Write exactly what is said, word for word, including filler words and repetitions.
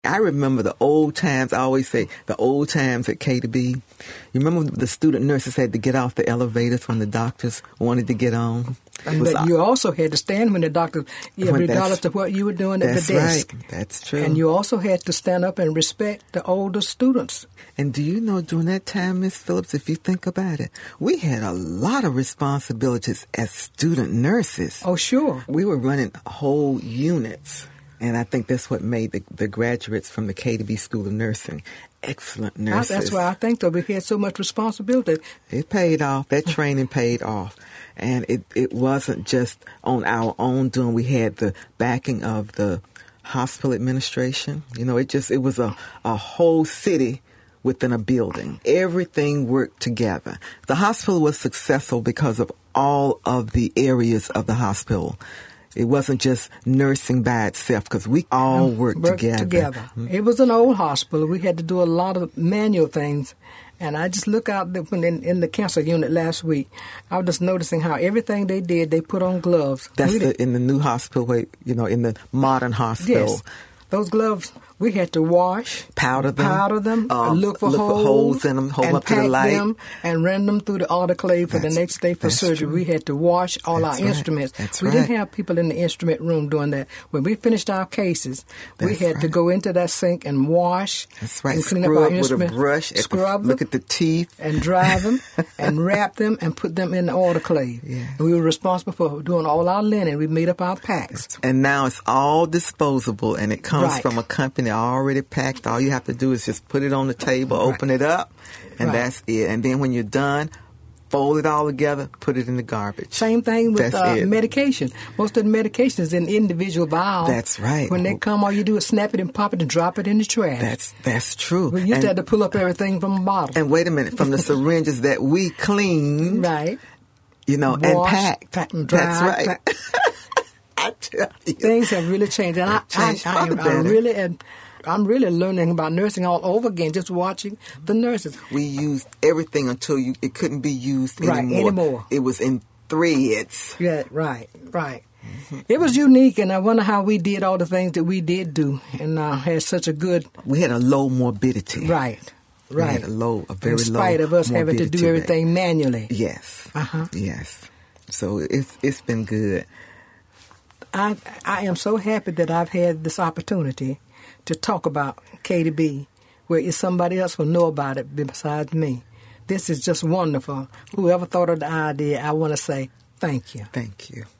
I remember the old times. I always say the old times at K to B. You remember the student nurses had to get off the elevators when the doctors wanted to get on? And but you also had to stand when the doctor, yeah, When regardless that's- of what you were doing at That's the desk. right. That's true. And you also had to stand up and respect the older students. And do you know, during that time, Miss Phillips, if you think about it, we had a lot of responsibilities as student nurses. Oh, sure. We were running whole units. And I think that's what made the, the graduates from the K to B School of Nursing excellent I, nurses. that's why I think that we had so much responsibility. It paid off. That training paid off. And it, it wasn't just on our own doing. We had the backing of the hospital administration. You know, it just, it was a, a whole city within a building. Everything worked together. The hospital was successful because of all of the areas of the hospital. It wasn't just nursing by itself because we all worked, Worked together. together. Mm-hmm. It was an old hospital. We had to do a lot of manual things. And I just look out the, when in, in the cancer unit last week, I was just noticing how everything they did, they put on gloves. That's We the, did- in the new hospital, where, you know, in the modern hospital. Yes. Those gloves, we had to wash, Powder them. powder them, um, look for look holes, for holes in them, hold and up to the pack light. them, and run them through the autoclave for That's- the next day for that's surgery. true. We had to wash all That's our right. instruments. That's we right. didn't have people in the instrument room doing that. When we finished our cases, we That's had to right. go into that sink and wash. That's right. And clean Scrub up our with a instruments. brush. At the, Scrub look them at the teeth. and dry them and wrap them and put them in the autoclave. Yeah. And we were responsible for doing all our linen. We made up our packs. And now it's all disposable, and it comes Right. from a company already packed. All you have to do is just put it on the table, Right. open it up, and Right. that's it. And then when you're done, fold it all together, put it in the garbage. Same thing with That's uh, it. medication. Most of the medication is in individual vials. That's right. When they come, all you do is snap it and pop it and drop it in the trash. That's that's true. We used and, to have to pull up everything from a bottle. and wait a minute, from the syringes that we cleaned, right. you know, and Wash, packed. pack and dry, That's right. pack- I tell you. Things have really changed, and I, Changed I, for I, the am, better. I'm really, and I'm really learning about nursing all over again, just watching the nurses. We used everything until you it couldn't be used Right, anymore. anymore. It was in threads. Yeah, right, right. It was unique, and I wonder how we did all the things that we did do, and uh, had such a good We had a low morbidity. right, We right. had a low, a very in spite low of us having to morbidity do rate. everything manually. Yes. Uh-huh. Yes. So it's it's been good. I I am so happy that I've had this opportunity to talk about K to B, where somebody else will know about it besides me. This is just wonderful. Whoever thought of the idea, I want to say thank you. Thank you.